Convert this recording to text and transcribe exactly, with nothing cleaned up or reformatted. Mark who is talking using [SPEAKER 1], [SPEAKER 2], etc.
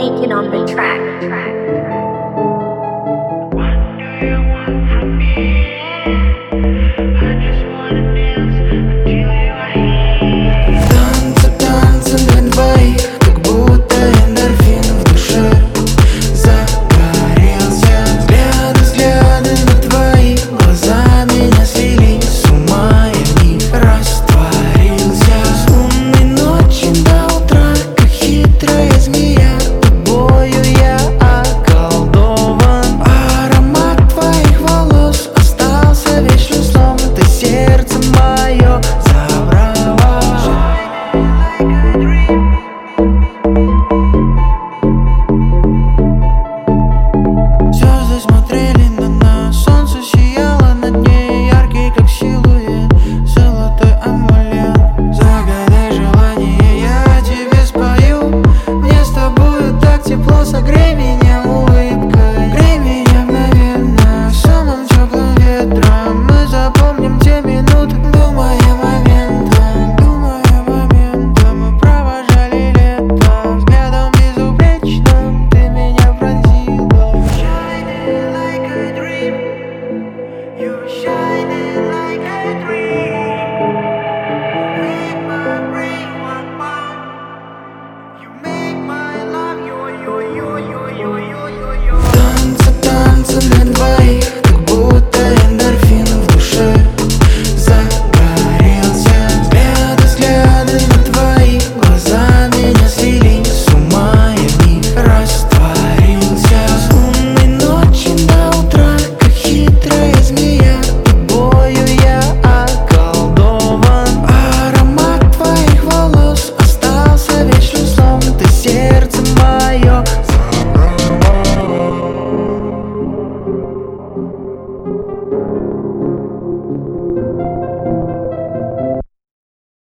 [SPEAKER 1] Naked on the track.
[SPEAKER 2] What do you want from me? I just wanna dance until you are here.
[SPEAKER 3] Танцы, танцы для двоих, как будто эндорфин в душе загорелся. Взгляды, взгляды на твои глаза меня свели с ума, я в них растворился. С лунной ночи до утра, как хитрая змея, тобою я околдован. Аромат твоих волос остался вечным сном, ты сердце мое забрала. Звезды смотрели на нас, солнце сияло над ней, яркий как силуэт, золотой амулет. Загадай желание, я тебе спою, мне с тобою так тепло, согрей меня улыбкой, грей меня мгновенно самым теплым ветром. Мы запомним те минуты, думая моментом, думая моментом. Мы провожали лето взглядом безупречным, ты меня пронзила. Shining like a dream, you're shining like a dream. Make my brain one more, you make my love yo yo yo yo yo yo yo yo. Танцы, танцы для двоих, как будто эндорфин в душе загорелся. Взгляды, взгляды на твои глаза меня свели с ума, я в них растворился. С лунной ночи до утра, как хитрая змея, тобою я околдован. Аромат твоих волос остался вечным сном, ты сердце мое